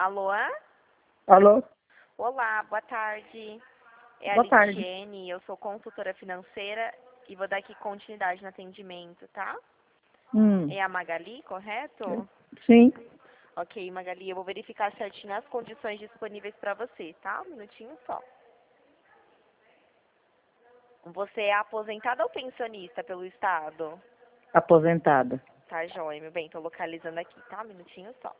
Alô? Alô? Olá, boa tarde. É a Boa tarde. Litiene, eu sou consultora financeira e vou dar aqui continuidade no atendimento, tá? Hum. É a Magali, correto? Sim. Ok, Magali, eu vou verificar certinho as condições disponíveis para você, tá? Um minutinho só. Você é aposentada ou pensionista pelo Estado? Aposentada. Tá, joia, meu bem, tô localizando aqui, tá? Um minutinho só.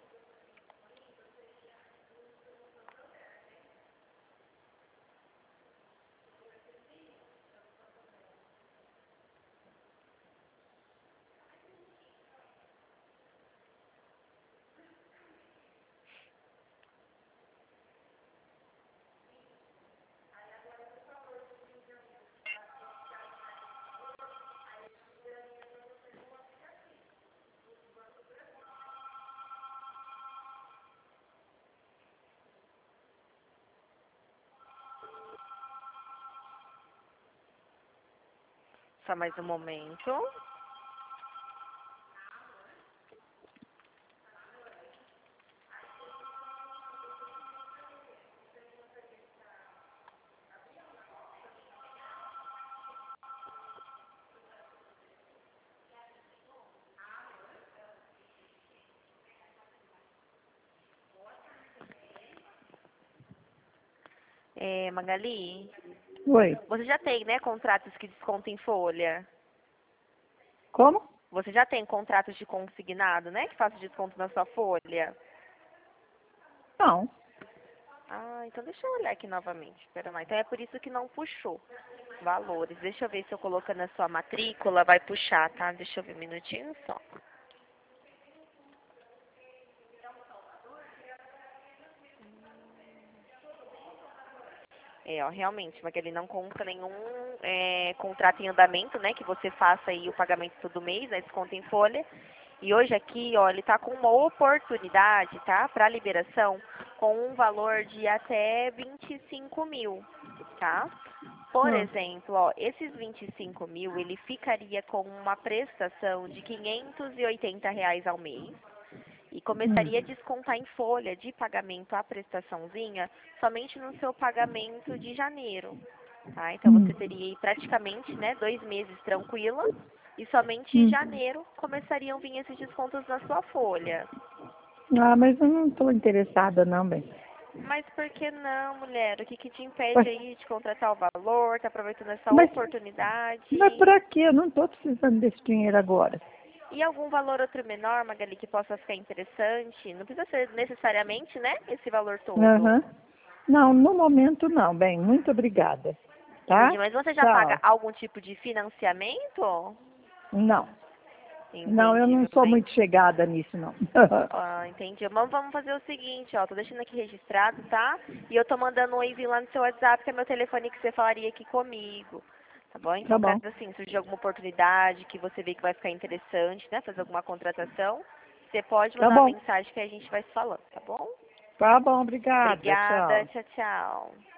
Só mais um momento. Magali, Oi. você já tem, né, contratos que descontam em folha? Como? Você já tem contratos de consignado, né, que fazem desconto na sua folha? Não. Ah, então deixa eu olhar aqui novamente. Espera lá. Então é por isso que não puxou valores. Deixa eu ver se eu colocando na sua matrícula vai puxar, tá? Deixa eu ver um minutinho só. Ó, realmente, Magali, não conta nenhum contrato em andamento, né? Que você faça aí o pagamento todo mês, né? Desconto em folha. E hoje aqui, ó, ele tá com uma oportunidade, tá? Para liberação com um valor de até 25 mil, tá? Por exemplo, ó, esses 25 mil, ele ficaria com uma prestação de R$ 580 ao mês e começaria a descontar em folha de pagamento a prestaçãozinha somente no seu pagamento de janeiro, tá? Então você teria aí praticamente, né, 2 meses tranquila e somente em janeiro começariam a vir esses descontos na sua folha. Ah, mas eu não estou interessada não, bem. Mas por que não, mulher? O que que te impede Mas, aí de contratar o valor, tá aproveitando essa mas, mas oportunidade? pra quê? Eu não estou precisando desse dinheiro agora. E algum valor outro menor, Magali, que possa ficar interessante? Não precisa ser necessariamente, né, esse valor todo. Aham. Não, no momento não, bem. Muito obrigada. Tá? Entendi. Mas você já paga Tchau. algum tipo de financiamento? Não. Não, eu Entendi, não meu sou bem. muito chegada nisso, não. Ah, entendi. Vamos fazer o seguinte, ó. Tô deixando aqui registrado, tá? E eu tô mandando um e-mail lá no seu WhatsApp, que é meu telefone que você falaria aqui comigo. Tá bom? Tá Então, bom. caso assim, surgir alguma oportunidade que você vê que vai ficar interessante, né? Fazer alguma contratação, você pode Tá mandar uma bom. mensagem que a gente vai se falando, tá bom? Tá bom, obrigada. Obrigada. Tchau. Tchau, tchau.